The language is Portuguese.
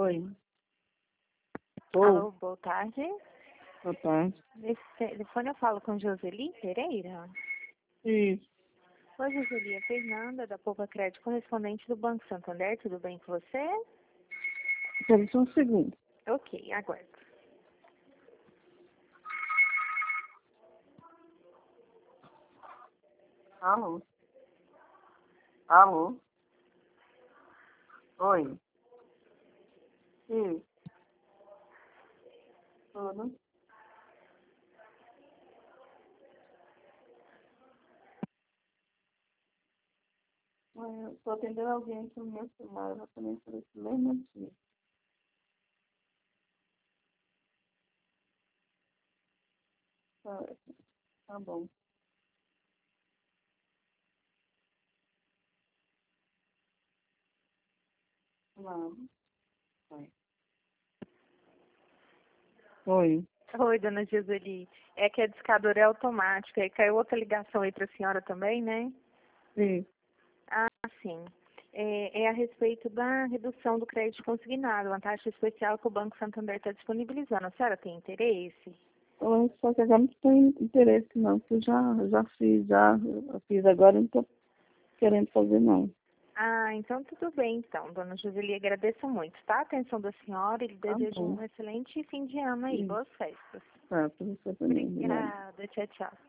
Oi. Oi. Alô, boa tarde. Boa tarde. Nesse telefone eu falo com Joseli Pereira. Isso. Oi, Joseli, é Fernanda, da Poupa Crédito, correspondente do Banco Santander. Tudo bem com você? Espera só um segundo. Ok, aguardo. Alô? Alô? Oi. Isso. Tudo? Eu estou atendendo alguém aqui no meu celular. Eu vou também por esse mesmo aqui. Tá, tá bom. Não. Vai. Oi. Oi, dona Joseli. É que a discadora é automática. E caiu outra ligação aí para a senhora também, né? Sim. Ah, sim. É a respeito da redução do crédito consignado, uma taxa especial que o Banco Santander está disponibilizando. A senhora tem interesse? Só que agora não tem interesse não, porque eu fiz agora, não estou querendo fazer não. Ah, então tudo bem, então. Dona Joseli, agradeço muito, tá? A atenção da senhora e lhe Tá desejo bom. um excelente fim de ano aí. Sim. Boas festas. Tá, para você também. Obrigada. Obrigada. Tchau, tchau.